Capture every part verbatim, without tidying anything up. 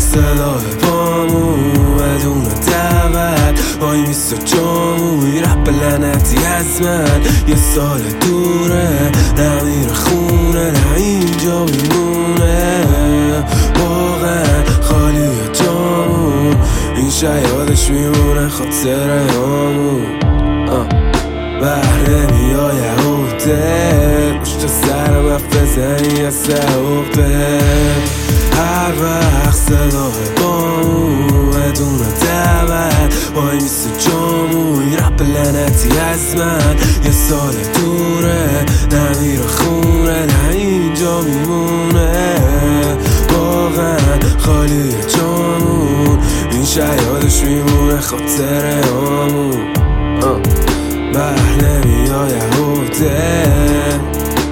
صدای پامون بدون دعوت وای میسته جامون رپ لعنتی از من یه سال دوره نمیره خونه نه اینجا میمونه واقعا خالی جامون این شیادش میمونه خاطره همون بهره میای هوتل پشت سرم اف بزنی یه سهوقه هر وقت صدای بامون بدون دعوت وای میسته جامون این رپ لعنتی از من یه سال دوره نمیره خونه نه اینجا میمونه واقعا خالی جامون این شیادش میمونه خاطره همون بهره میای هوتل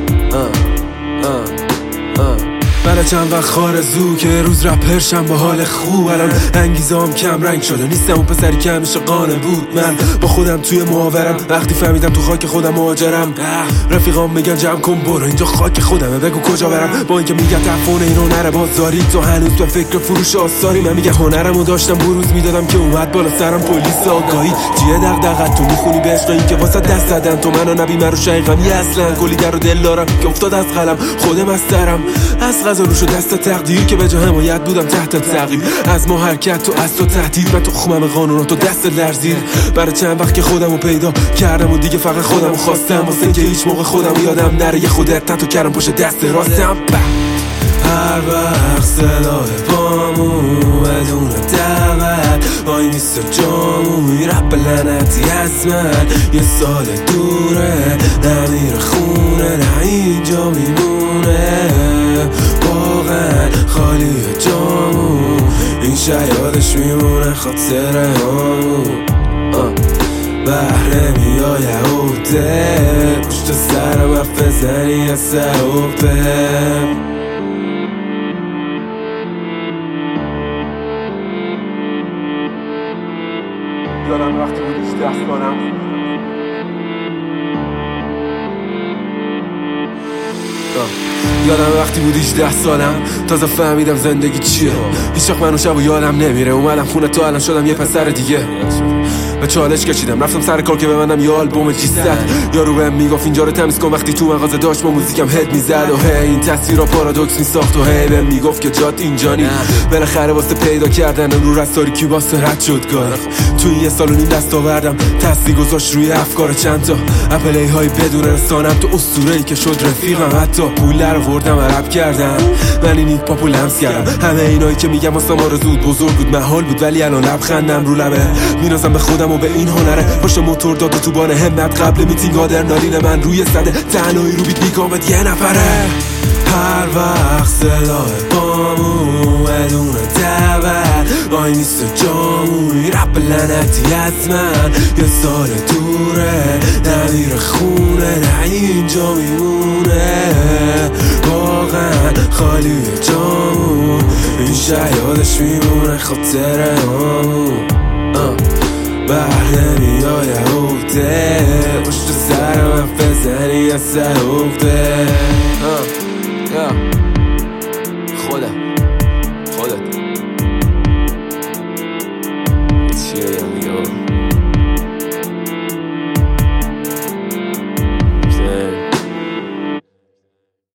بله چند وقت خارزو که روز رپرشم با حال خوب الان انگیزام کم رنگ شده نیستم اون پسری که همیشه قانه بود من با خودم توی محاورم وقتی فهمیدم تو خاک خودم مهاجرم رفیقام میگن جمع کن برو اینجا خاک خودمه بگو کجا برم با اینکه میگن تفونه این هنر بازاری تو هنوز به فکر فروش آثاری من میگه هنرمو داشتم بروز میدادم که اومد بالا سرم پلیس آگاهی جیه دغدغت تو میخونی به عشق این که واسه دست زدن تو منو نبی من رو شقیقم اصلا کلی در و دل دارم که افتاد از قلم خودم مسترم از روشو دست تقدیر که به جا حمایت بودم تحت تعقیب از ما حرکت تو از تو تهدید من تو خمم قانون تو دست لرزید برای چند وقت که خودمو پیدا کردم و دیگه فقط خودمو خواستم واسه اینکه هیچ موقع خودم یادم نره یه خودت تاتو کردم پشت دست راستم هر وقت صدای پامون بدون دعوت وای میسته جامون رپ لعنتی از من یه سال دوره نمیره خونه نه اینجا میمونه واقعا خالی جامون این شیادش میمونه خاطره همون بهره میای هوتل پشت سرم اف بزنی یه سهوقه یادم وقتی بود هجده سالم یادم وقتی بود هجده سالم تازه فهمیدم زندگی چیه هیچ وقت منو شب و یادم نمیره اومدم خونه تو الان شدم یه پسر دیگه به چالش کشیدم رفتم سر کار که به منم یه آلبوم جیصد یارو بهم میگفت اینجا رو تمیز کن وقتی تو مغازه داشت با موزیکم هد میزد و هی این تصویرا پارادوکس میساخت و هی بهم میگفت که جات اینجا نی بالاخره واسه پیدا کردن رو رستاری کیوباس رد شد کار تو این یه سال و نیم دست آوردم تاثیر گذاشت روی افکار چند تا اپلی های بدون رسانم تو اسطوره‌ای که شد رفیقم حتی پول رو وردم عرب کردم من این پاپو لمس کردم همه اینایی که میگم واسه ما زود بزرگ بود محال بود ولی الان لبخندم رو لبه مینازم به خودم و به این هنره پشت موتور داد و تو بان همت قبل میتینگ آدرنالین من روی صده تنهایی رو بیت میکامت یه نفره هر وقت صدای پامون بدون دعوت وای میسته جامون رپ لعنتی از من یه سال دوره نمیره خونه نه اینجا میمونه واقعا خالی جامون این شیادش میمونه خاطره همون بهره میای هوتل پشت سرم اف بزنی یه سهوقه